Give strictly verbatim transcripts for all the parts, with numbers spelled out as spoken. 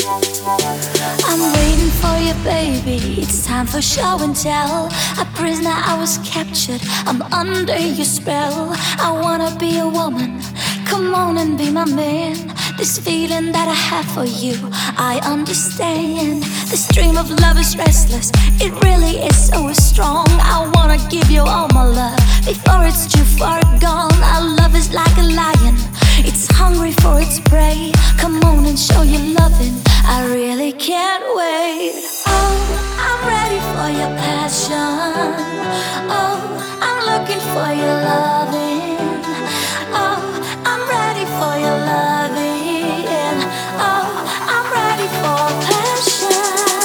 I'm waiting for you, baby. It's time for show and tell. A prisoner, I was captured. I'm under your spell. I wanna be a woman. Come on and be my man. This feeling that I have for you, I understand. This dream of love is restless. It really is so strong. I wanna give you all my love before it's too far gone. Our love is like a lion. It's hungry for its prey. Come on and show your loving. I really can't wait. Oh, I'm ready for your passion. Oh, I'm looking for your loving. Oh, I'm ready for your loving. Oh, I'm ready for passion.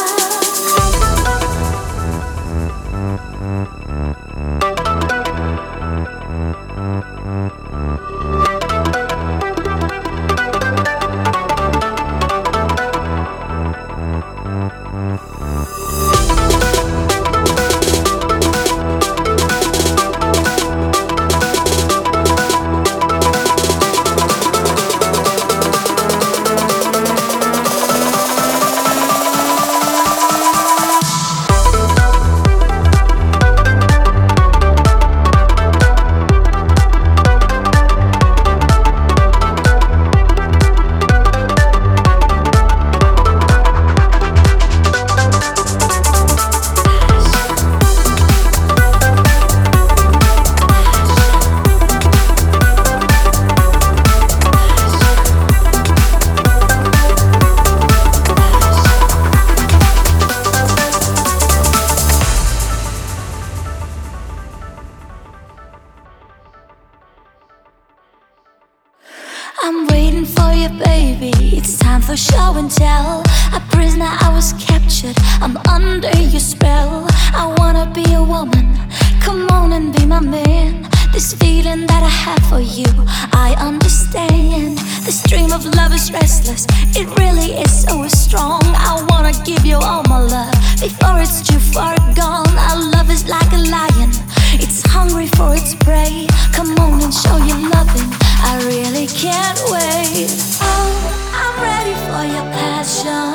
I'm waiting for you, baby. It's time for show and tell. A prisoner, I was captured. I'm under your spell. I wanna be a woman. Come on and be my man. This feeling that I have for you, I understand. This dream of love is restless. It really is so strong. I wanna give you all my love before it's too far gone. Our love is like a lion. It's hungry for its prey. Come on and show your loving. I really can't wait. Oh, I'm ready for your passion.